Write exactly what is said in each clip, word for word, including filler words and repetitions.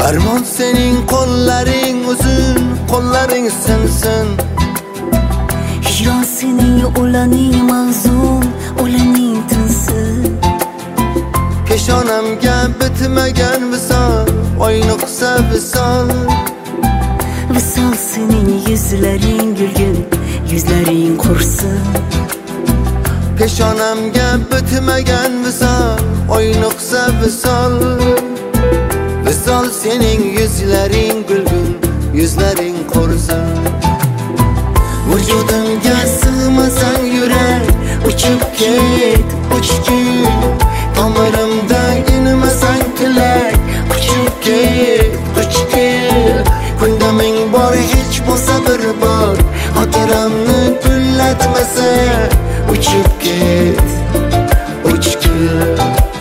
Armon sening qo'llaring uzun, qo'llaring sinsin. Hijron sening o'laning mahzun, o'laning tinsin. Peshonamga bitmagan visol, oynoqsa visol. Visol sening yuzlaring gulgin, yuzlaring qursin. Peshonamga bitmagan visol, oynoqsa visol. Visol sening yuzlaring gulgin, yuzlaring qursin. Vujudimga sig'masang yurak, uchib ket, uchgin. Tomirimda inmasang tilak, uchib ket, uchgin. Kunda ming bor hech bo'lsa bir bor, xotiramni gullatmasa, uchib ket, uchgin.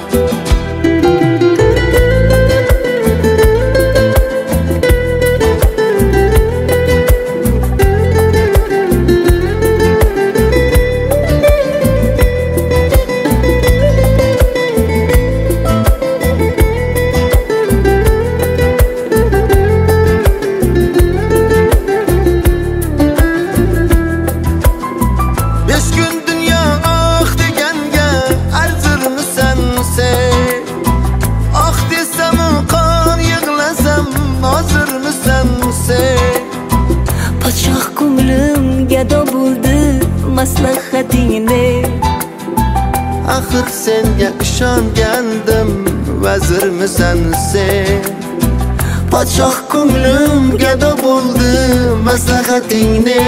Podshoh ko'nglim gado bo'ldi maslahatingni. Axir senga ishongandim, vazirmisan sen. Podshoh ko'nglim gado bo'ldi maslahatingni.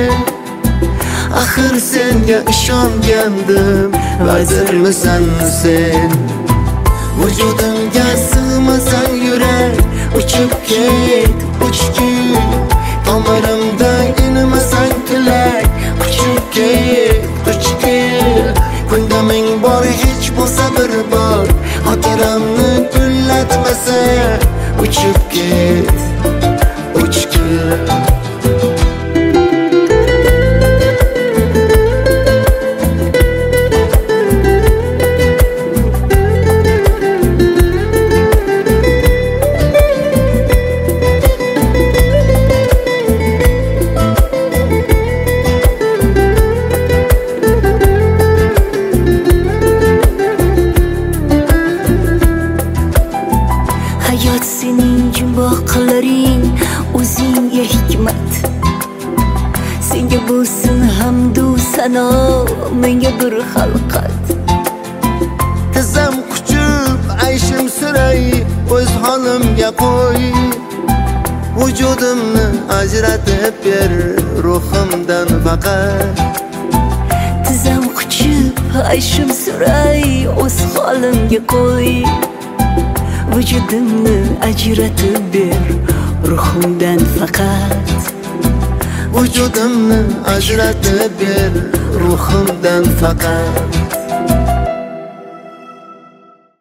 Axir senga ishongandim, vazirmisan sen. Vujudimga sig'masang yurak, uchib ket, uchgin. Tomirimda inmasang tilak, uchib ket, uchgin. Kunda ming bor hech bo'lsa bir bor, xotiramni gullatmasa, uchib ket, uchgin. Hayot sening jumboqlaring, o'zingga hikmat. Senga bo'lsin hamdu sano, menga bir xalqat. Tizam quchib ayshim suray, o'z holimga qo'y. Vujudimni ajratib ber, ruhimdan faqat. Tizam quchib ayshim suray, o'z holimga qo'y. Vujudimni ajratib ber, ruhimdan faqat. Vujudimni ajratib ber, ruhimdan faqat.